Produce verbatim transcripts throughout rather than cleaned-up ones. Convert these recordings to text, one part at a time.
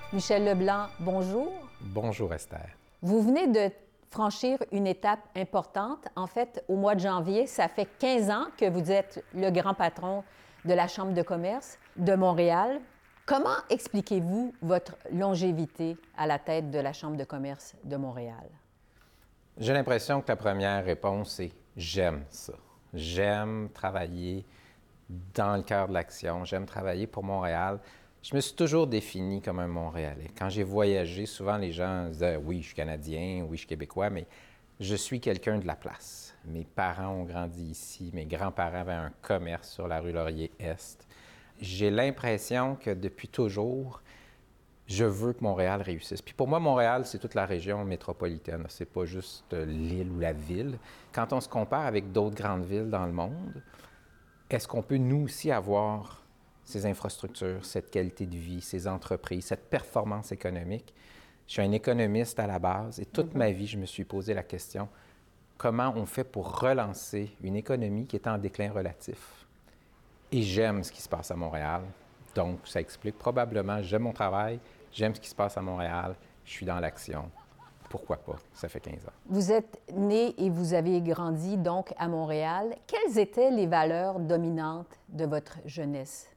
Michel Leblanc, bonjour. Bonjour Esther. Vous venez de franchir une étape importante. En fait, au mois de janvier, ça fait quinze ans que vous êtes le grand patron de la Chambre de commerce de Montréal. Comment expliquez-vous votre longévité à la tête de la Chambre de commerce de Montréal? J'ai l'impression que la première réponse est « j'aime ça ». J'aime travailler dans le cœur de l'action. J'aime travailler pour Montréal. Je me suis toujours défini comme un Montréalais. Quand j'ai voyagé, souvent les gens disaient « oui, je suis Canadien, oui, je suis Québécois », mais je suis quelqu'un de la place. Mes parents ont grandi ici, mes grands-parents avaient un commerce sur la rue Laurier-Est. J'ai l'impression que depuis toujours, je veux que Montréal réussisse. Puis pour moi, Montréal, c'est toute la région métropolitaine. C'est pas juste l'île ou la ville. Quand on se compare avec d'autres grandes villes dans le monde, est-ce qu'on peut nous aussi avoir ces infrastructures, cette qualité de vie, ces entreprises, cette performance économique? Je suis un économiste à la base et toute mm-hmm. ma vie, je me suis posé la question, comment on fait pour relancer une économie qui est en déclin relatif? Et j'aime ce qui se passe à Montréal. Donc, ça explique probablement, j'aime mon travail, j'aime ce qui se passe à Montréal, je suis dans l'action. Pourquoi pas? Ça fait quinze ans. Vous êtes né et vous avez grandi donc à Montréal. Quelles étaient les valeurs dominantes de votre jeunesse?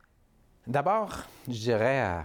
D'abord, je dirais euh,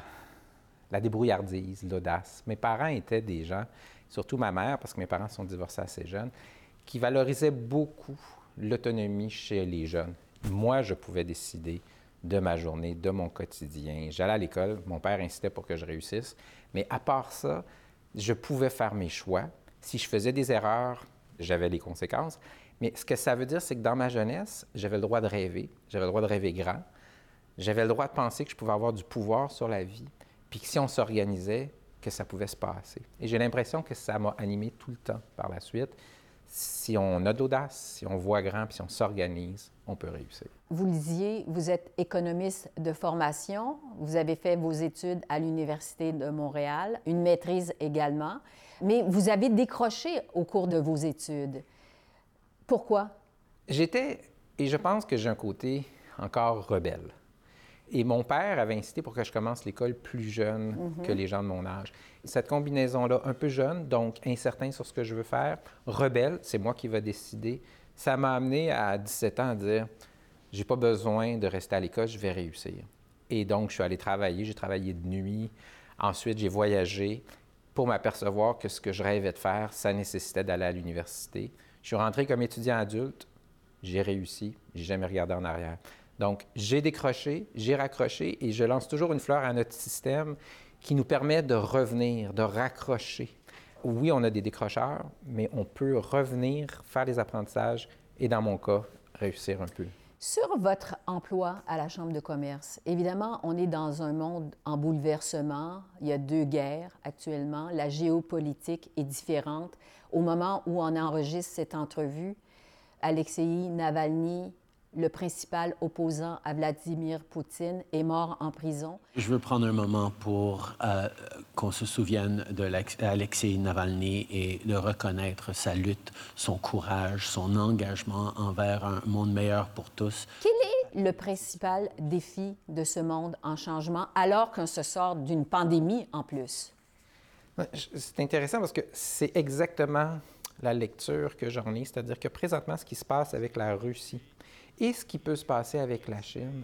la débrouillardise, l'audace. Mes parents étaient des gens, surtout ma mère, parce que mes parents sont divorcés assez jeunes, qui valorisaient beaucoup l'autonomie chez les jeunes. Moi, je pouvais décider de ma journée, de mon quotidien. J'allais à l'école, mon père incitait pour que je réussisse, mais à part ça, je pouvais faire mes choix. Si je faisais des erreurs, j'avais les conséquences. Mais ce que ça veut dire, c'est que dans ma jeunesse, j'avais le droit de rêver, j'avais le droit de rêver grand, j'avais le droit de penser que je pouvais avoir du pouvoir sur la vie, puis que si on s'organisait, que ça pouvait se passer. Et j'ai l'impression que ça m'a animé tout le temps par la suite. Si on a de l'audace, si on voit grand, puis si on s'organise, on peut réussir. Vous le disiez, vous êtes économiste de formation. Vous avez fait vos études à l'Université de Montréal, une maîtrise également. Mais vous avez décroché au cours de vos études. Pourquoi? J'étais, et je pense que j'ai un côté encore rebelle. Et mon père avait incité pour que je commence l'école plus jeune mm-hmm. que les gens de mon âge. Cette combinaison-là, un peu jeune, donc incertain sur ce que je veux faire, rebelle, c'est moi qui vais décider, ça m'a amené à dix-sept ans à dire « j'ai pas besoin de rester à l'école, je vais réussir ». Et donc, je suis allé travailler, j'ai travaillé de nuit. Ensuite, j'ai voyagé pour m'apercevoir que ce que je rêvais de faire, ça nécessitait d'aller à l'université. Je suis rentré comme étudiant adulte, j'ai réussi, j'ai jamais regardé en arrière. Donc, j'ai décroché, j'ai raccroché et je lance toujours une fleur à notre système qui nous permet de revenir, de raccrocher. Oui, on a des décrocheurs, mais on peut revenir, faire des apprentissages et, dans mon cas, réussir un peu. Sur votre emploi à la Chambre de commerce, évidemment, on est dans un monde en bouleversement. Il y a deux guerres actuellement. La géopolitique est différente. Au moment où on enregistre cette entrevue, Alexeï Navalny, le principal opposant à Vladimir Poutine, est mort en prison. Je veux prendre un moment pour euh, qu'on se souvienne d'Alexeï Navalny et de reconnaître sa lutte, son courage, son engagement envers un monde meilleur pour tous. Quel est le principal défi de ce monde en changement alors qu'on se sort d'une pandémie en plus? C'est intéressant parce que c'est exactement la lecture que j'en ai, c'est-à-dire que présentement, ce qui se passe avec la Russie et ce qui peut se passer avec la Chine,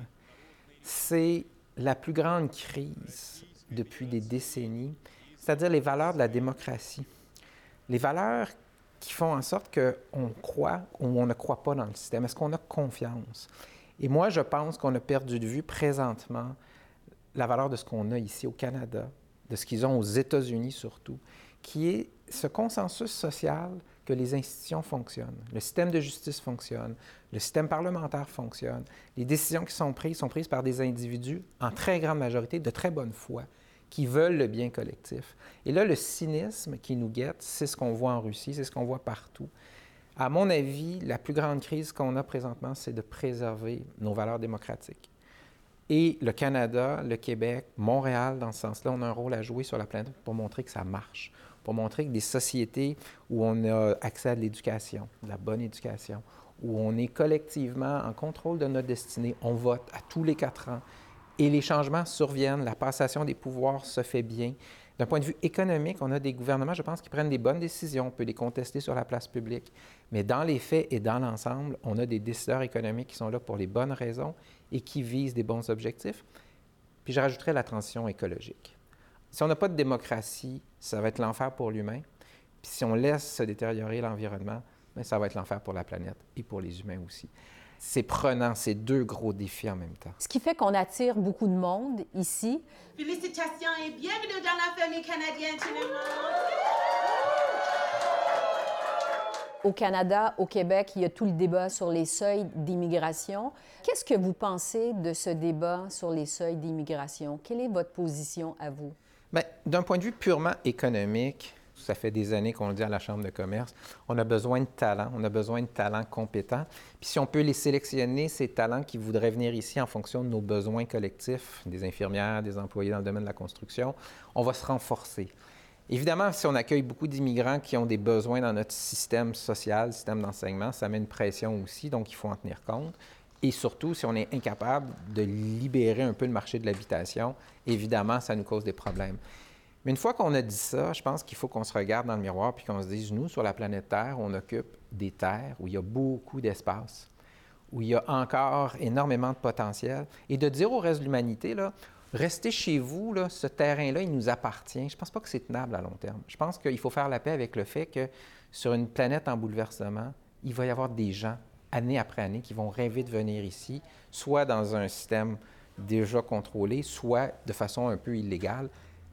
c'est la plus grande crise depuis des décennies, c'est-à-dire les valeurs de la démocratie. Les valeurs qui font en sorte qu'on croit ou on ne croit pas dans le système. Est-ce qu'on a confiance? Et moi, je pense qu'on a perdu de vue présentement la valeur de ce qu'on a ici au Canada, de ce qu'ils ont aux États-Unis surtout, qui est ce consensus social que les institutions fonctionnent. Le système de justice fonctionne, le système parlementaire fonctionne. Les décisions qui sont prises sont prises par des individus, en très grande majorité, de très bonne foi, qui veulent le bien collectif. Et là, le cynisme qui nous guette, c'est ce qu'on voit en Russie, c'est ce qu'on voit partout. À mon avis, la plus grande crise qu'on a présentement, c'est de préserver nos valeurs démocratiques. Et le Canada, le Québec, Montréal, dans ce sens-là, on a un rôle à jouer sur la planète pour montrer que ça marche, pour montrer que des sociétés où on a accès à de l'éducation, de la bonne éducation, où on est collectivement en contrôle de notre destinée, on vote à tous les quatre ans, Et les changements surviennent, la passation des pouvoirs se fait bien. D'un point de vue économique, on a des gouvernements, je pense, qui prennent des bonnes décisions. On peut les contester sur la place publique. Mais dans les faits et dans l'ensemble, on a des décideurs économiques qui sont là pour les bonnes raisons et qui visent des bons objectifs. Puis je rajouterais la transition écologique. Si on n'a pas de démocratie, ça va être l'enfer pour l'humain. Puis si on laisse se détériorer l'environnement, bien, ça va être l'enfer pour la planète et pour les humains aussi. C'est prenant, ces deux gros défis en même temps. Ce qui fait qu'on attire beaucoup de monde ici. Félicitations et bienvenue dans la famille canadienne, tout le monde! Au Canada, au Québec, il y a tout le débat sur les seuils d'immigration. Qu'est-ce que vous pensez de ce débat sur les seuils d'immigration? Quelle est votre position à vous? Bien, d'un point de vue purement économique, ça fait des années qu'on le dit à la Chambre de commerce, on a besoin de talents, on a besoin de talents compétents. Puis si on peut les sélectionner, ces talents qui voudraient venir ici en fonction de nos besoins collectifs, des infirmières, des employés dans le domaine de la construction, on va se renforcer. Évidemment, si on accueille beaucoup d'immigrants qui ont des besoins dans notre système social, système d'enseignement, ça met une pression aussi, donc il faut en tenir compte. Et surtout, si on est incapable de libérer un peu le marché de l'habitation, évidemment, ça nous cause des problèmes. Mais une fois qu'on a dit ça, je pense qu'il faut qu'on se regarde dans le miroir puis qu'on se dise, nous, sur la planète Terre, on occupe des terres où il y a beaucoup d'espace, où il y a encore énormément de potentiel. Et de dire au reste de l'humanité, là, restez chez vous, là, ce terrain-là, il nous appartient. Je ne pense pas que c'est tenable à long terme. Je pense qu'il faut faire la paix avec le fait que sur une planète en bouleversement, il va y avoir des gens, année après année, qui vont rêver de venir ici, soit dans un système déjà contrôlé, soit de façon un peu illégale.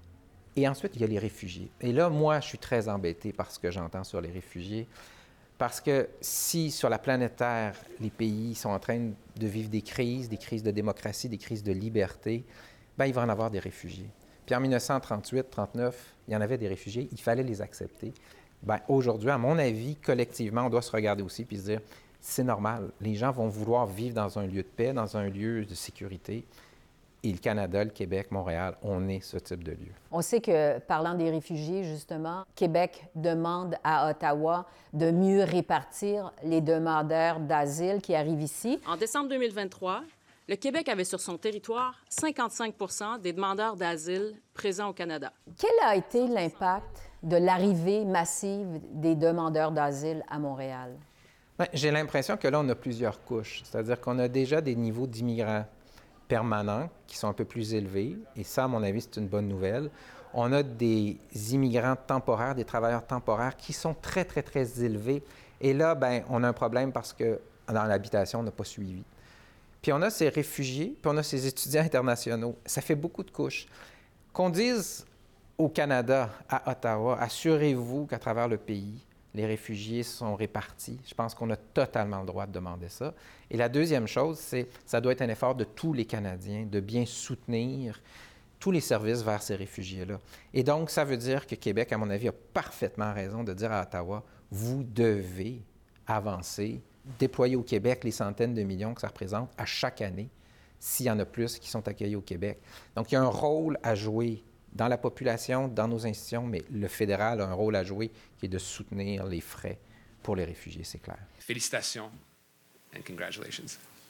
Et ensuite, il y a les réfugiés. Et là, moi, je suis très embêté par ce que j'entends sur les réfugiés. Parce que si, sur la planète Terre, les pays sont en train de vivre des crises, des crises de démocratie, des crises de liberté, bien, il va en avoir des réfugiés. Puis en mille neuf cent trente-huit trente-neuf, il y en avait des réfugiés, il fallait les accepter. Bien, aujourd'hui, à mon avis, collectivement, on doit se regarder aussi puis se dire, c'est normal, les gens vont vouloir vivre dans un lieu de paix, dans un lieu de sécurité. Et le Canada, le Québec, Montréal, on est ce type de lieu. On sait que, parlant des réfugiés, justement, Québec demande à Ottawa de mieux répartir les demandeurs d'asile qui arrivent ici. En décembre deux mille vingt-trois, le Québec avait sur son territoire cinquante-cinq pour cent des demandeurs d'asile présents au Canada. Quel a été l'impact de l'arrivée massive des demandeurs d'asile à Montréal? Bien, j'ai l'impression que là, on a plusieurs couches. C'est-à-dire qu'on a déjà des niveaux d'immigrants permanents qui sont un peu plus élevés. Et ça, à mon avis, c'est une bonne nouvelle. On a des immigrants temporaires, des travailleurs temporaires qui sont très, très, très élevés. Et là, bien, on a un problème parce que dans l'habitation, on n'a pas suivi. Puis on a ces réfugiés, puis on a ces étudiants internationaux. Ça fait beaucoup de couches. Qu'on dise au Canada, à Ottawa, assurez-vous qu'à travers le pays, les réfugiés sont répartis. Je pense qu'on a totalement le droit de demander ça. Et la deuxième chose, c'est ça doit être un effort de tous les Canadiens de bien soutenir tous les services vers ces réfugiés-là. Et donc, ça veut dire que Québec, à mon avis, a parfaitement raison de dire à Ottawa, vous devez avancer, déployer au Québec les centaines de millions que ça représente à chaque année, s'il y en a plus qui sont accueillis au Québec. Donc, il y a un rôle à jouer dans la population, dans nos institutions, mais le fédéral a un rôle à jouer qui est de soutenir les frais pour les réfugiés, c'est clair. Félicitations and congratulations.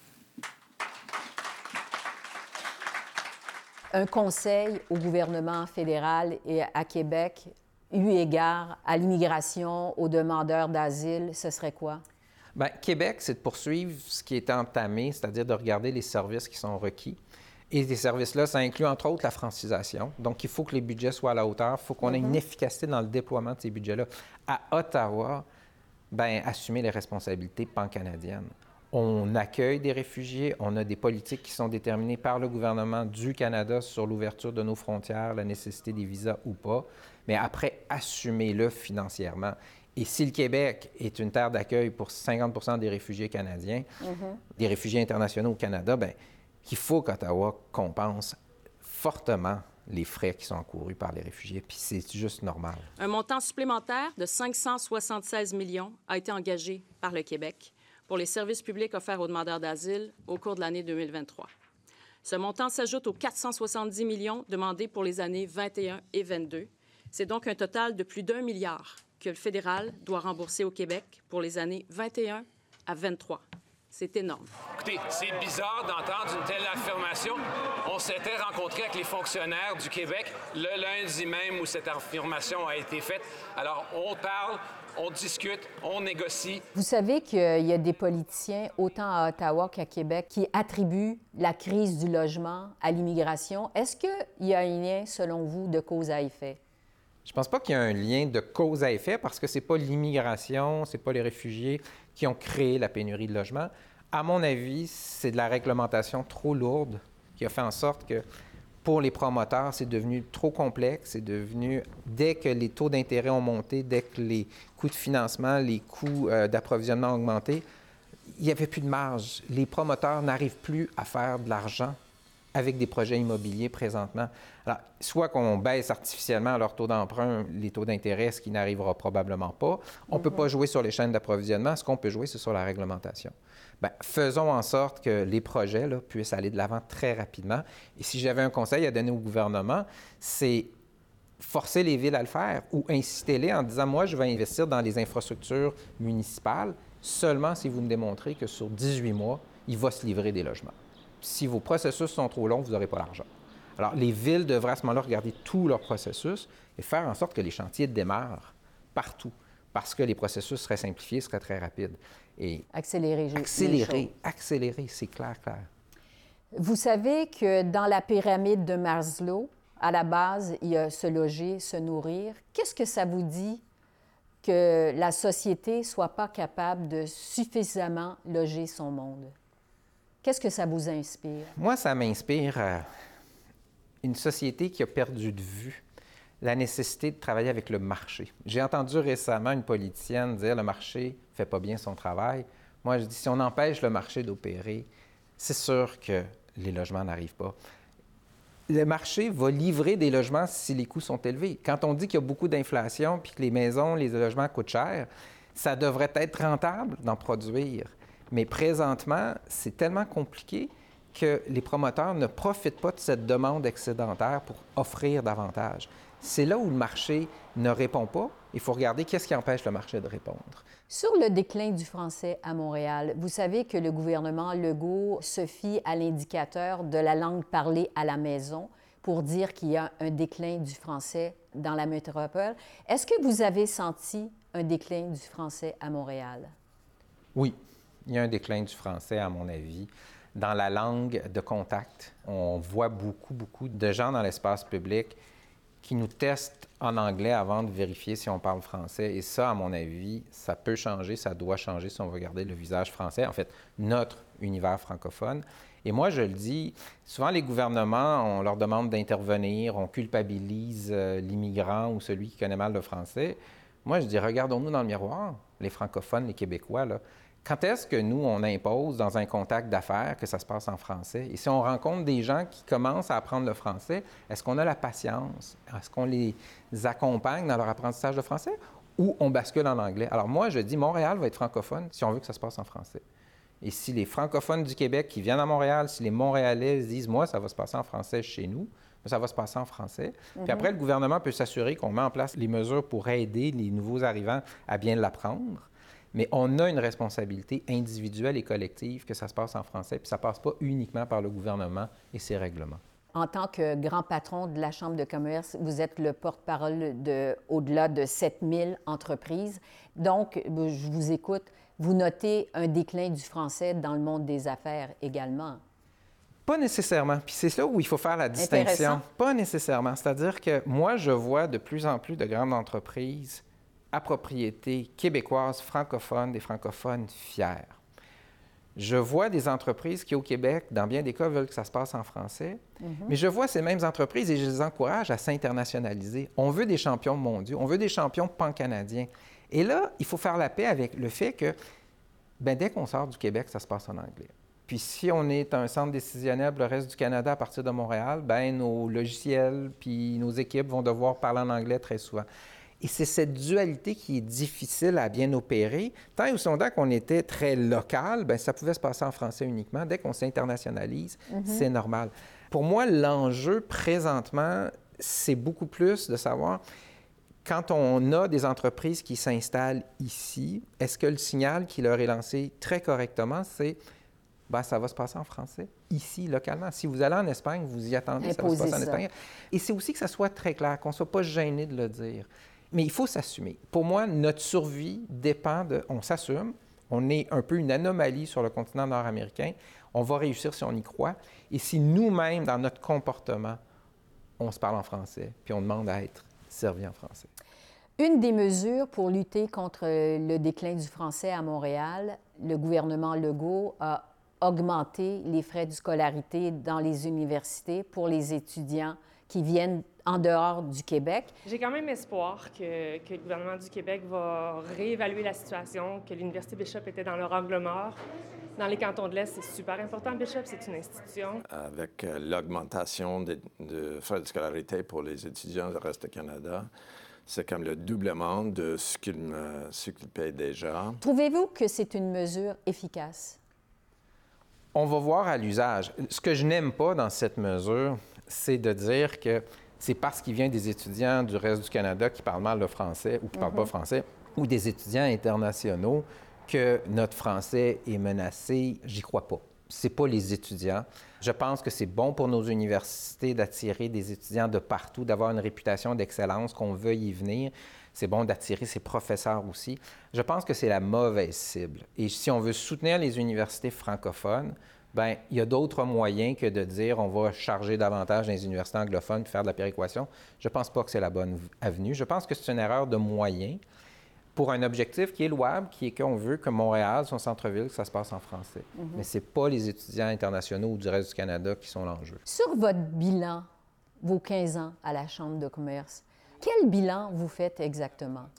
Un conseil au gouvernement fédéral et à Québec, eu égard à l'immigration, aux demandeurs d'asile, ce serait quoi? Bien, Québec, c'est de poursuivre ce qui est entamé, c'est-à-dire de regarder les services qui sont requis. Et ces services-là, ça inclut entre autres la francisation. Donc, il faut que les budgets soient à la hauteur. Il faut qu'on ait une efficacité dans le déploiement de ces budgets-là. À Ottawa, bien, assumer les responsabilités pan-canadiennes. On accueille des réfugiés, on a des politiques qui sont déterminées par le gouvernement du Canada sur l'ouverture de nos frontières, la nécessité des visas ou pas, mais après, assumez-le financièrement. Et si le Québec est une terre d'accueil pour cinquante pour cent des réfugiés canadiens, mm-hmm. des réfugiés internationaux au Canada, bien, il faut qu'Ottawa compense fortement les frais qui sont encourus par les réfugiés, puis c'est juste normal. Un montant supplémentaire de cinq cent soixante-seize millions a été engagé par le Québec pour les services publics offerts aux demandeurs d'asile au cours de l'année deux mille vingt-trois. Ce montant s'ajoute aux quatre cent soixante-dix millions demandés pour les années vingt et un et vingt-deux. C'est donc un total de plus d'un milliard que le fédéral doit rembourser au Québec pour les années vingt et un à vingt-trois. C'est énorme. Écoutez, c'est bizarre d'entendre une telle affirmation. On s'était rencontrés avec les fonctionnaires du Québec le lundi même où cette affirmation a été faite. Alors, on parle, on discute, on négocie. Vous savez qu'il y a des politiciens, autant à Ottawa qu'à Québec, qui attribuent la crise du logement à l'immigration. Est-ce qu'il y a un lien, selon vous, de cause à effet? Je ne pense pas qu'il y a un lien de cause à effet parce que ce n'est pas l'immigration, ce n'est pas les réfugiés qui ont créé la pénurie de logement. À mon avis, c'est de la réglementation trop lourde qui a fait en sorte que pour les promoteurs, c'est devenu trop complexe. C'est devenu, dès que les taux d'intérêt ont monté, dès que les coûts de financement, les coûts euh, d'approvisionnement ont augmenté, il n'y avait plus de marge. Les promoteurs n'arrivent plus à faire de l'argent avec des projets immobiliers présentement. Alors, soit qu'on baisse artificiellement leur taux d'emprunt, les taux d'intérêt, ce qui n'arrivera probablement pas. On ne mm-hmm. peut pas jouer sur les chaînes d'approvisionnement. Ce qu'on peut jouer, c'est sur la réglementation. Bien, faisons en sorte que les projets là, puissent aller de l'avant très rapidement. Et si j'avais un conseil à donner au gouvernement, c'est forcer les villes à le faire ou inciter-les en disant « Moi, je vais investir dans les infrastructures municipales seulement si vous me démontrez que sur dix-huit mois, il va se livrer des logements. Si vos processus sont trop longs, vous n'aurez pas l'argent. » Alors, les villes devraient à ce moment-là regarder tout leur processus et faire en sorte que les chantiers démarrent partout parce que les processus seraient simplifiés, seraient très rapides. Et accélérer, accélérer, accélérer, c'est clair, clair. Vous savez que dans la pyramide de Maslow, à la base, il y a se loger, se nourrir. Qu'est-ce que ça vous dit que la société ne soit pas capable de suffisamment loger son monde? Qu'est-ce que ça vous inspire? Moi, ça m'inspire euh, une société qui a perdu de vue la nécessité de travailler avec le marché. J'ai entendu récemment une politicienne dire « le marché ne fait pas bien son travail ». Moi, je dis « si on empêche le marché d'opérer, c'est sûr que les logements n'arrivent pas ». Le marché va livrer des logements si les coûts sont élevés. Quand on dit qu'il y a beaucoup d'inflation puis que les maisons, les logements coûtent cher, ça devrait être rentable d'en produire. Mais présentement, c'est tellement compliqué que les promoteurs ne profitent pas de cette demande excédentaire pour offrir davantage. C'est là où le marché ne répond pas. Il faut regarder qu'est-ce qui empêche le marché de répondre. Sur le déclin du français à Montréal, vous savez que le gouvernement Legault se fie à l'indicateur de la langue parlée à la maison pour dire qu'il y a un déclin du français dans la métropole. Est-ce que vous avez senti un déclin du français à Montréal? Oui, il y a un déclin du français, à mon avis. Dans la langue de contact, on voit beaucoup, beaucoup de gens dans l'espace public qui nous testent en anglais avant de vérifier si on parle français. Et ça, à mon avis, ça peut changer, ça doit changer si on veut garder le visage français, en fait, notre univers francophone. Et moi, je le dis, souvent les gouvernements, on leur demande d'intervenir, on culpabilise euh, l'immigrant ou celui qui connaît mal le français. Moi, je dis, regardons-nous dans le miroir, les francophones, les Québécois, là. Quand est-ce que nous, on impose dans un contact d'affaires que ça se passe en français? Et si on rencontre des gens qui commencent à apprendre le français, est-ce qu'on a la patience? Est-ce qu'on les accompagne dans leur apprentissage de français ou on bascule en anglais? Alors moi, je dis, Montréal va être francophone si on veut que ça se passe en français. Et si les francophones du Québec qui viennent à Montréal, si les Montréalais disent, moi, ça va se passer en français chez nous, ça va se passer en français. Mm-hmm. Puis après, le gouvernement peut s'assurer qu'on met en place les mesures pour aider les nouveaux arrivants à bien l'apprendre. Mais on a une responsabilité individuelle et collective que ça se passe en français, puis ça ne passe pas uniquement par le gouvernement et ses règlements. En tant que grand patron de la Chambre de commerce, vous êtes le porte-parole de au-delà de sept mille entreprises. Donc, je vous écoute, vous notez un déclin du français dans le monde des affaires également. Pas nécessairement. Puis c'est là où il faut faire la distinction. Pas nécessairement. C'est-à-dire que moi, je vois de plus en plus de grandes entreprises à propriété québécoise, francophone, des francophones fiers. Je vois des entreprises qui, au Québec, dans bien des cas, veulent que ça se passe en français, mm-hmm. mais je vois ces mêmes entreprises et je les encourage à s'internationaliser. On veut des champions mondiaux, on veut des champions pan-canadiens. Et là, il faut faire la paix avec le fait que, bien, dès qu'on sort du Québec, ça se passe en anglais. Puis si on est un centre décisionnel pour le reste du Canada à partir de Montréal, bien, nos logiciels puis nos équipes vont devoir parler en anglais très souvent. Et c'est cette dualité qui est difficile à bien opérer. Tant et aussi longtemps qu'on était très local, bien, ça pouvait se passer en français uniquement. Dès qu'on s'internationalise, mm-hmm. c'est normal. Pour moi, l'enjeu présentement, c'est beaucoup plus de savoir quand on a des entreprises qui s'installent ici, est-ce que le signal qui leur est lancé très correctement, c'est ben, ça va se passer en français, ici, localement. Si vous allez en Espagne, vous y attendez, Imposer ça va se passer en ça. espagnol. Et c'est aussi que ça soit très clair, qu'on ne soit pas gêné de le dire. Mais il faut s'assumer. Pour moi, notre survie dépend de... On s'assume, on est un peu une anomalie sur le continent nord-américain, on va réussir si on y croit. Et si nous-mêmes, dans notre comportement, on se parle en français, puis on demande à être servi en français. Une des mesures pour lutter contre le déclin du français à Montréal, le gouvernement Legault a augmenté les frais de scolarité dans les universités pour les étudiants qui viennent en dehors du Québec. J'ai quand même espoir que, que le gouvernement du Québec va réévaluer la situation, que l'Université Bishop était dans leur angle mort. Dans les cantons de l'Est, c'est super important. Bishop, c'est une institution. Avec euh, l'augmentation de, de frais de scolarité pour les étudiants du reste du Canada, c'est comme le doublement de ce qu'ils, euh, ce qu'ils payent déjà. Trouvez-vous que c'est une mesure efficace? On va voir à l'usage. Ce que je n'aime pas dans cette mesure, c'est de dire que c'est parce qu'il vient des étudiants du reste du Canada qui parlent mal le français ou qui ne parlent pas français, ou des étudiants internationaux, que notre français est menacé. J'y crois pas. C'est pas les étudiants. Je pense que c'est bon pour nos universités d'attirer des étudiants de partout, d'avoir une réputation d'excellence, qu'on veuille y venir. C'est bon d'attirer ses professeurs aussi. Je pense que c'est la mauvaise cible. Et si on veut soutenir les universités francophones, bien, il y a d'autres moyens que de dire on va charger davantage les universités anglophones et faire de la péréquation. Je ne pense pas que c'est la bonne avenue. Je pense que c'est une erreur de moyens pour un objectif qui est louable, qui est qu'on veut que Montréal, son centre-ville, que ça se passe en français. Mm-hmm. Mais ce n'est pas les étudiants internationaux ou du reste du Canada qui sont l'enjeu. Sur votre bilan, vos quinze ans à la Chambre de commerce, quel bilan vous faites exactement?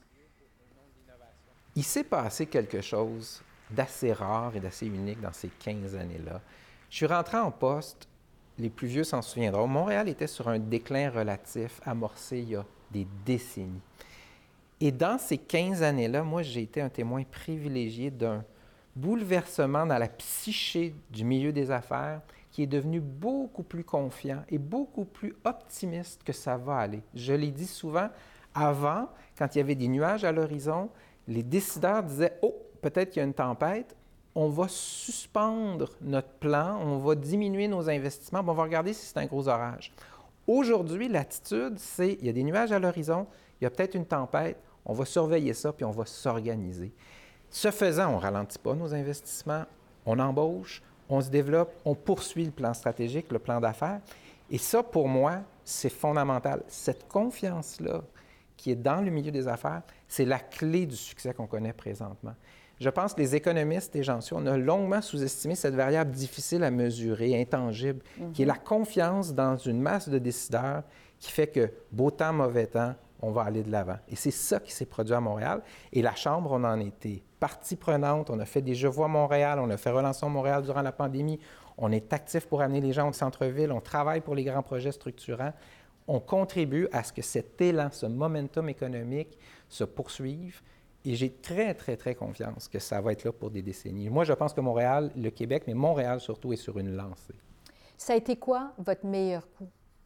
Il s'est passé quelque chose d'assez rare et d'assez unique dans ces quinze années-là. Je suis rentré en poste, les plus vieux s'en souviendront. Montréal était sur un déclin relatif amorcé il y a des décennies. Et dans ces quinze années-là, moi, j'ai été un témoin privilégié d'un bouleversement dans la psyché du milieu des affaires qui est devenu beaucoup plus confiant et beaucoup plus optimiste que ça va aller. Je l'ai dit souvent, avant, quand il y avait des nuages à l'horizon, les décideurs disaient « Oh, peut-être qu'il y a une tempête, on va suspendre notre plan, on va diminuer nos investissements, on va regarder si c'est un gros orage. » Aujourd'hui, l'attitude, c'est il y a des nuages à l'horizon, il y a peut-être une tempête, on va surveiller ça, puis on va s'organiser. Ce faisant, on ne ralentit pas nos investissements, on embauche, on se développe, on poursuit le plan stratégique, le plan d'affaires. Et ça, pour moi, c'est fondamental. Cette confiance-là qui est dans le milieu des affaires, c'est la clé du succès qu'on connaît présentement. Je pense que les économistes et j'en suis, on a longuement sous-estimé cette variable difficile à mesurer, intangible, mm-hmm. qui est la confiance dans une masse de décideurs qui fait que beau temps, mauvais temps, on va aller de l'avant. Et c'est ça qui s'est produit à Montréal. Et la Chambre, on en était partie prenante. On a fait des Je vois Montréal, on a fait Relançons Montréal durant la pandémie. On est actif pour amener les gens au centre-ville. On travaille pour les grands projets structurants. On contribue à ce que cet élan, ce momentum économique se poursuive. Et j'ai très, très, très confiance que ça va être là pour des décennies. Moi, je pense que Montréal, le Québec, mais Montréal surtout, est sur une lancée. Ça a été quoi votre meilleur coup?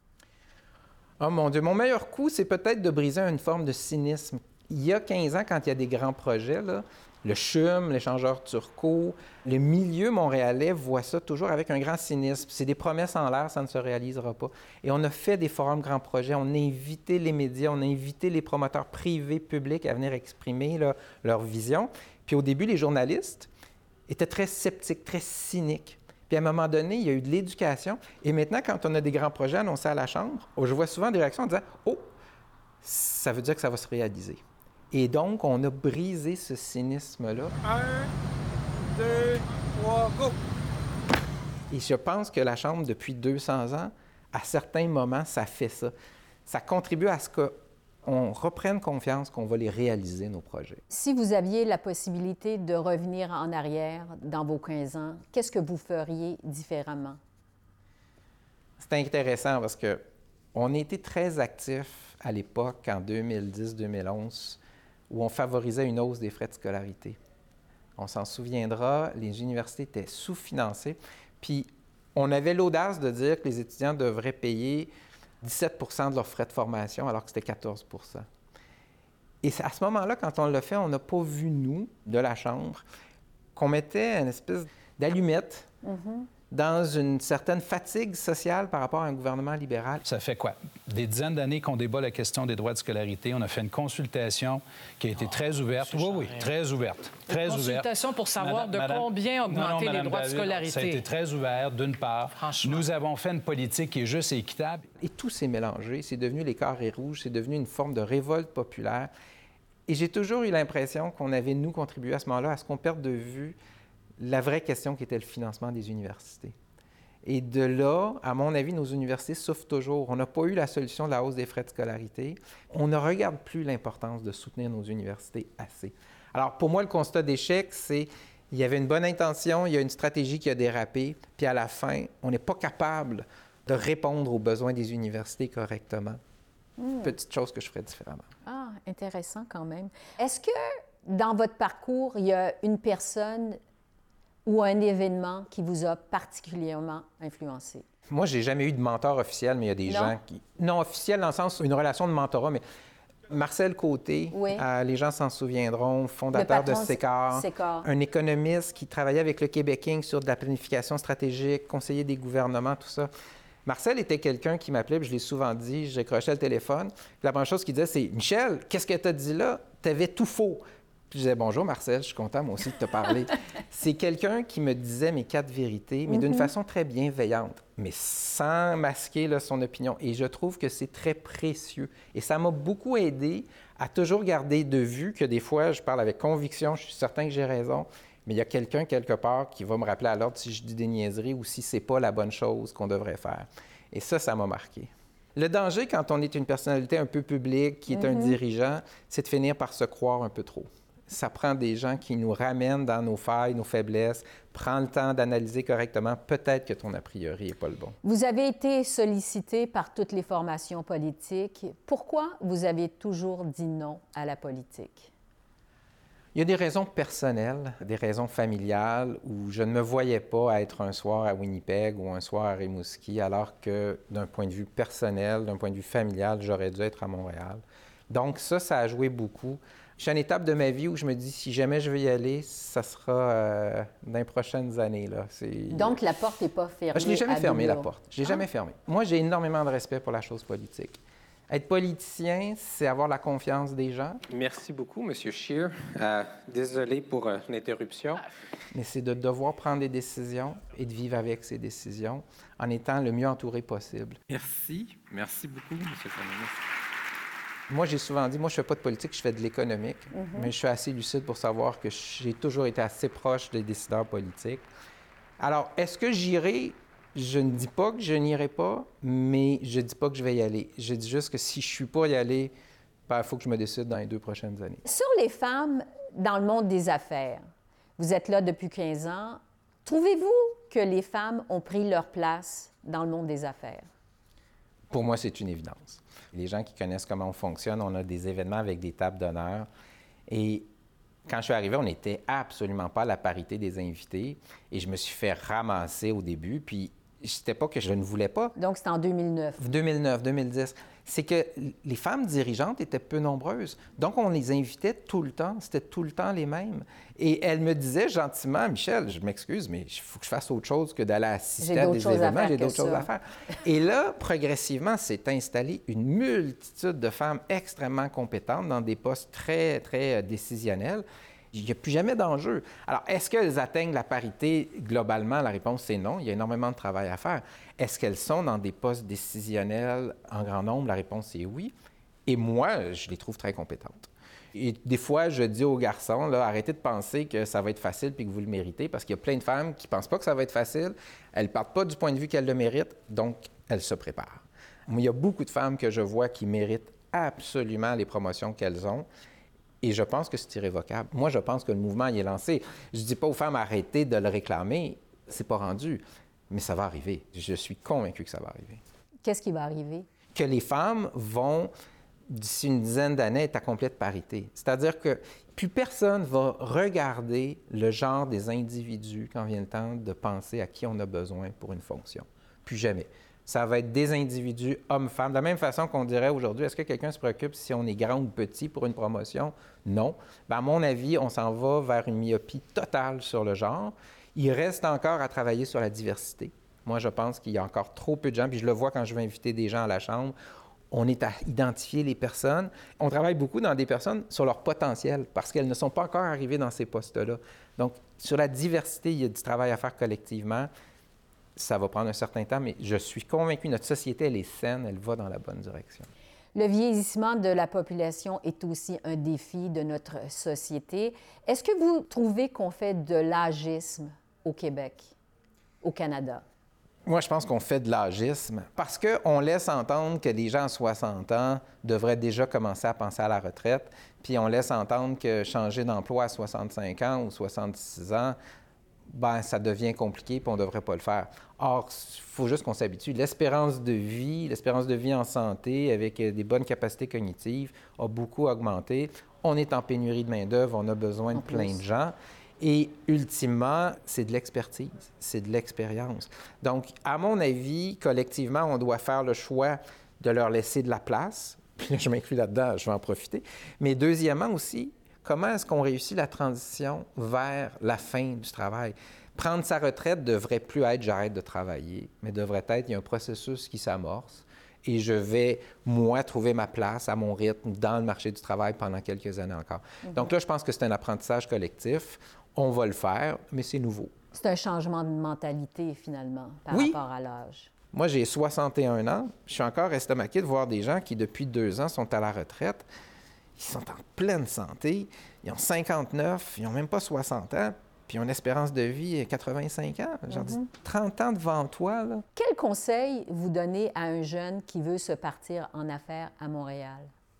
Oh mon Dieu, mon meilleur coup, c'est peut-être de briser une forme de cynisme. Il y a quinze ans, quand il y a des grands projets, là, le C H U M, l'échangeur turco, le milieu montréalais voit ça toujours avec un grand cynisme. C'est des promesses en l'air, ça ne se réalisera pas. Et on a fait des forums grands projets, on a invité les médias, on a invité les promoteurs privés, publics à venir exprimer là, leur vision. Puis au début, les journalistes étaient très sceptiques, très cyniques. Puis à un moment donné, il y a eu de l'éducation. Et maintenant, quand on a des grands projets annoncés à la Chambre, je vois souvent des réactions en disant « Oh, ça veut dire que ça va se réaliser. » Et donc, on a brisé ce cynisme-là. Un, deux, trois, go! Et je pense que la Chambre, depuis deux cents ans, à certains moments, ça fait ça. Ça contribue à ce qu'on reprenne confiance qu'on va les réaliser, nos projets. Si vous aviez la possibilité de revenir en arrière dans vos quinze ans, qu'est-ce que vous feriez différemment? C'est intéressant parce qu'on a été très actifs à l'époque, en deux mille dix deux mille onze, où on favorisait une hausse des frais de scolarité. On s'en souviendra, les universités étaient sous-financées, puis on avait l'audace de dire que les étudiants devraient payer dix-sept pour cent de leurs frais de formation, alors que c'était quatorze pour cent. Et à ce moment-là, quand on l'a fait, on n'a pas vu, nous, de la Chambre, qu'on mettait une espèce d'allumette mm-hmm. dans une certaine fatigue sociale par rapport à un gouvernement libéral. Ça fait quoi? Des dizaines d'années qu'on débat la question des droits de scolarité. On a fait une consultation qui a été oh, très ouverte. Oui, oui, très ouverte. Très ouverte. Une consultation pour savoir Madame, de Madame, combien augmenter non, non, les droits David, de scolarité. Ça a été très ouvert, d'une part. Franchement. Nous avons fait une politique qui est juste et équitable. Et tout s'est mélangé. C'est devenu les carrés rouges. C'est devenu une forme de révolte populaire. Et j'ai toujours eu l'impression qu'on avait, nous, contribué à ce moment-là à ce qu'on perde de vue la vraie question qui était le financement des universités. Et de là, à mon avis, nos universités souffrent toujours. On n'a pas eu la solution de la hausse des frais de scolarité. On ne regarde plus l'importance de soutenir nos universités assez. Alors, pour moi, le constat d'échec, c'est qu'il y avait une bonne intention, il y a une stratégie qui a dérapé, puis à la fin, on n'est pas capable de répondre aux besoins des universités correctement. Mmh. Petite chose que je ferais différemment. Ah, intéressant quand même. Est-ce que dans votre parcours, il y a une personne ou un événement qui vous a particulièrement influencé? Moi, j'ai jamais eu de mentor officiel, mais il y a des non. gens qui... Non, officiel dans le sens une relation de mentorat, mais Marcel Côté, oui. euh, les gens s'en souviendront, fondateur de Sécor, Sécor, un économiste qui travaillait avec le Québec Inc sur de la planification stratégique, conseiller des gouvernements, tout ça. Marcel était quelqu'un qui m'appelait, puis je l'ai souvent dit, je décrochais le téléphone. Puis la première chose qu'il disait, c'est « Michel, qu'est-ce que tu as dit là? Tu avais tout faux. » Puis je disais « Bonjour Marcel, je suis content moi aussi de te parler. » C'est quelqu'un qui me disait mes quatre vérités, mais mm-hmm. d'une façon très bienveillante, mais sans masquer là, son opinion. Et je trouve que c'est très précieux. Et ça m'a beaucoup aidé à toujours garder de vue que des fois, je parle avec conviction, je suis certain que j'ai raison, mais il y a quelqu'un quelque part qui va me rappeler à l'ordre si je dis des niaiseries ou si c'est pas la bonne chose qu'on devrait faire. Et ça, ça m'a marqué. Le danger, quand on est une personnalité un peu publique, qui est mm-hmm. un dirigeant, c'est de finir par se croire un peu trop. Ça prend des gens qui nous ramènent dans nos failles, nos faiblesses, prend le temps d'analyser correctement. Peut-être que ton a priori n'est pas le bon. Vous avez été sollicité par toutes les formations politiques. Pourquoi vous avez toujours dit non à la politique? Il y a des raisons personnelles, des raisons familiales, où je ne me voyais pas être un soir à Winnipeg ou un soir à Rimouski, alors que d'un point de vue personnel, d'un point de vue familial, j'aurais dû être à Montréal. Donc ça, ça a joué beaucoup. Je suis à une étape de ma vie où je me dis, si jamais je veux y aller, ça sera euh, dans les prochaines années. Là. Donc la porte n'est pas fermée? Je ne l'ai jamais fermée, la porte. Je l'ai ah. jamais fermée. Moi, j'ai énormément de respect pour la chose politique. Être politicien, c'est avoir la confiance des gens. Merci beaucoup, M. Scheer. Euh, désolé pour euh, l'interruption. Mais c'est de devoir prendre des décisions et de vivre avec ces décisions en étant le mieux entouré possible. Merci. Merci beaucoup, M. le Premier ministre. Moi, j'ai souvent dit, moi, je ne fais pas de politique, je fais de l'économique, mm-hmm. mais je suis assez lucide pour savoir que j'ai toujours été assez proche des décideurs politiques. Alors, est-ce que j'irai? Je ne dis pas que je n'irai pas, mais je ne dis pas que je vais y aller. Je dis juste que si je ne suis pas y aller, il faut que je me décide dans les deux prochaines années. Sur les femmes dans le monde des affaires, vous êtes là depuis quinze ans. Trouvez-vous que les femmes ont pris leur place dans le monde des affaires? Pour moi, c'est une évidence. Les gens qui connaissent comment on fonctionne, on a des événements avec des tables d'honneur. Et quand je suis arrivé, on n'était absolument pas à la parité des invités. Et je me suis fait ramasser au début. Puis, c'était pas que je ne voulais pas. Donc, c'était en deux mille neuf. deux mille neuf, deux mille dix. C'est que les femmes dirigeantes étaient peu nombreuses. Donc, on les invitait tout le temps. C'était tout le temps les mêmes. Et elles me disaient gentiment, « Michel, je m'excuse, mais il faut que je fasse autre chose que d'aller assister à des événements. J'ai d'autres choses à faire. » Et là, progressivement, s'est installée une multitude de femmes extrêmement compétentes dans des postes très, très décisionnels. Il n'y a plus jamais d'enjeu. Alors, est-ce qu'elles atteignent la parité globalement? La réponse, c'est non. Il y a énormément de travail à faire. Est-ce qu'elles sont dans des postes décisionnels en grand nombre? La réponse, c'est oui. Et moi, je les trouve très compétentes. Et des fois, je dis aux garçons, là, arrêtez de penser que ça va être facile puis que vous le méritez, parce qu'il y a plein de femmes qui ne pensent pas que ça va être facile. Elles ne partent pas du point de vue qu'elles le méritent, donc elles se préparent. Moi, il y a beaucoup de femmes que je vois qui méritent absolument les promotions qu'elles ont. Et je pense que c'est irrévocable. Moi, je pense que le mouvement y est lancé. Je ne dis pas aux femmes arrêtez de le réclamer. C'est pas rendu. Mais ça va arriver. Je suis convaincu que ça va arriver. Qu'est-ce qui va arriver? Que les femmes vont, d'ici une dizaine d'années, être à complète parité. C'est-à-dire que plus personne ne va regarder le genre des individus quand vient le temps de penser à qui on a besoin pour une fonction. Plus jamais. Ça va être des individus, hommes-femmes. De la même façon qu'on dirait aujourd'hui, est-ce que quelqu'un se préoccupe si on est grand ou petit pour une promotion? Non. Bien, à mon avis, on s'en va vers une myopie totale sur le genre. Il reste encore à travailler sur la diversité. Moi, je pense qu'il y a encore trop peu de gens, puis je le vois quand je vais inviter des gens à la Chambre. On est à identifier les personnes. On travaille beaucoup dans des personnes sur leur potentiel parce qu'elles ne sont pas encore arrivées dans ces postes-là. Donc, sur la diversité, il y a du travail à faire collectivement. Ça va prendre un certain temps, mais je suis convaincu que notre société, elle est saine, elle va dans la bonne direction. Le vieillissement de la population est aussi un défi de notre société. Est-ce que vous trouvez qu'on fait de l'agisme au Québec, au Canada? Moi, je pense qu'on fait de l'agisme parce qu'on laisse entendre que les gens à soixante ans devraient déjà commencer à penser à la retraite, puis on laisse entendre que changer d'emploi à soixante-cinq ans ou soixante-six ans, ben ça devient compliqué puis on ne devrait pas le faire. Or, il faut juste qu'on s'habitue. L'espérance de vie, l'espérance de vie en santé avec des bonnes capacités cognitives a beaucoup augmenté. On est en pénurie de main-d'œuvre, on a besoin de plein de gens. Et ultimement, c'est de l'expertise, c'est de l'expérience. Donc, à mon avis, collectivement, on doit faire le choix de leur laisser de la place. Puis là, je m'inclus là-dedans, je vais en profiter. Mais deuxièmement aussi, comment est-ce qu'on réussit la transition vers la fin du travail? Prendre sa retraite ne devrait plus être « j'arrête de travailler », mais devrait être « il y a un processus qui s'amorce et je vais, moi, trouver ma place à mon rythme dans le marché du travail pendant quelques années encore. Mm-hmm. » Donc là, je pense que c'est un apprentissage collectif. On va le faire, mais c'est nouveau. C'est un changement de mentalité, finalement, par oui. rapport à l'âge. Moi, j'ai soixante et un ans. Je suis encore estomaqué de voir des gens qui, depuis deux ans, sont à la retraite. Ils sont en pleine santé. Ils ont cinquante-neuf, ils n'ont même pas soixante ans, puis ils ont une espérance de vie à quatre-vingt-cinq ans. J'en mm-hmm. dis trente ans devant toi, là. Quel conseil vous donnez à un jeune qui veut se partir en affaires à Montréal?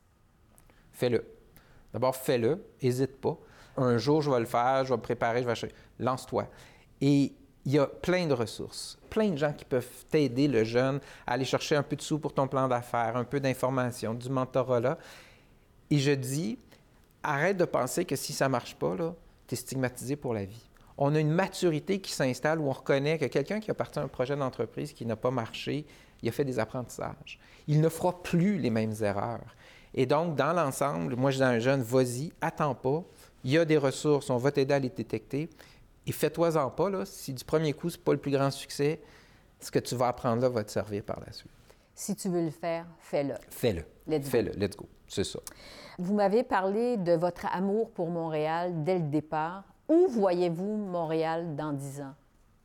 Fais-le. D'abord, fais-le. N'hésite pas. Un jour, je vais le faire, je vais me préparer, je vais acheter. Lance-toi. Et il y a plein de ressources, plein de gens qui peuvent t'aider, le jeune, à aller chercher un peu de sous pour ton plan d'affaires, un peu d'informations, du mentorat là. Et je dis, arrête de penser que si ça ne marche pas, tu es stigmatisé pour la vie. On a une maturité qui s'installe où on reconnaît que quelqu'un qui a parti un projet d'entreprise qui n'a pas marché, il a fait des apprentissages. Il ne fera plus les mêmes erreurs. Et donc, dans l'ensemble, moi, je dis à un jeune, vas-y, attends pas. Il y a des ressources, on va t'aider à les détecter. Et fais-toi-en pas, là, si du premier coup, ce n'est pas le plus grand succès, ce que tu vas apprendre là va te servir par la suite. Si tu veux le faire, fais-le. Fais-le. Let's Fais-le. Let's go. C'est ça. Vous m'avez parlé de votre amour pour Montréal dès le départ. Où voyez-vous Montréal dans dix ans?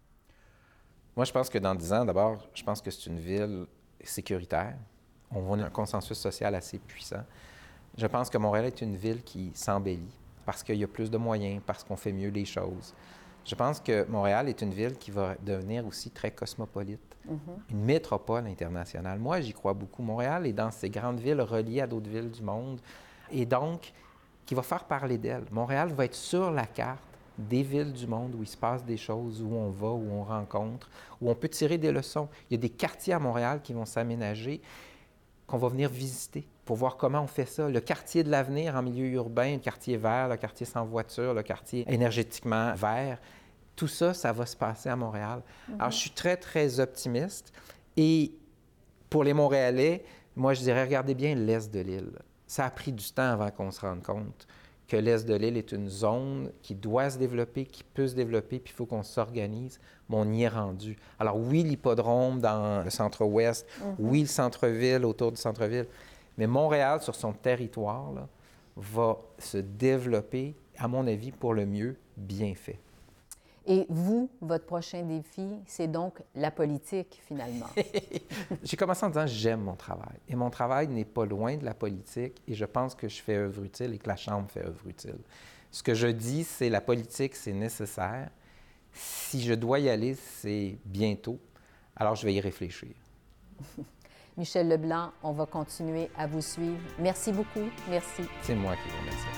Moi, je pense que dans dix ans, d'abord, je pense que c'est une ville sécuritaire. On voit un consensus social assez puissant. Je pense que Montréal est une ville qui s'embellit parce qu'il y a plus de moyens, parce qu'on fait mieux les choses. Je pense que Montréal est une ville qui va devenir aussi très cosmopolite, mm-hmm. une métropole internationale. Moi, j'y crois beaucoup. Montréal est dans ces grandes villes reliées à d'autres villes du monde et donc qui va faire parler d'elle. Montréal va être sur la carte des villes du monde où il se passe des choses, où on va, où on rencontre, où on peut tirer des leçons. Il y a des quartiers à Montréal qui vont s'aménager, qu'on va venir visiter pour voir comment on fait ça. Le quartier de l'avenir en milieu urbain, le quartier vert, le quartier sans voiture, le quartier énergétiquement vert, tout ça, ça va se passer à Montréal. Mm-hmm. Alors, je suis très, très optimiste. Et pour les Montréalais, moi, je dirais, regardez bien l'est de l'île. Ça a pris du temps avant qu'on se rende compte que l'est de l'île est une zone qui doit se développer, qui peut se développer, puis il faut qu'on s'organise, mais on y est rendu. Alors oui, l'hippodrome dans le centre-ouest, mm-hmm. oui, le centre-ville autour du centre-ville, mais Montréal, sur son territoire, là, va se développer, à mon avis, pour le mieux, bien fait. Et vous, votre prochain défi, c'est donc la politique, finalement. J'ai commencé en disant « j'aime mon travail ». Et mon travail n'est pas loin de la politique et je pense que je fais œuvre utile et que la Chambre fait œuvre utile. Ce que je dis, c'est la politique, c'est nécessaire. Si je dois y aller, c'est bientôt. Alors, je vais y réfléchir. Michel Leblanc, on va continuer à vous suivre. Merci beaucoup. Merci. C'est moi qui vous remercie.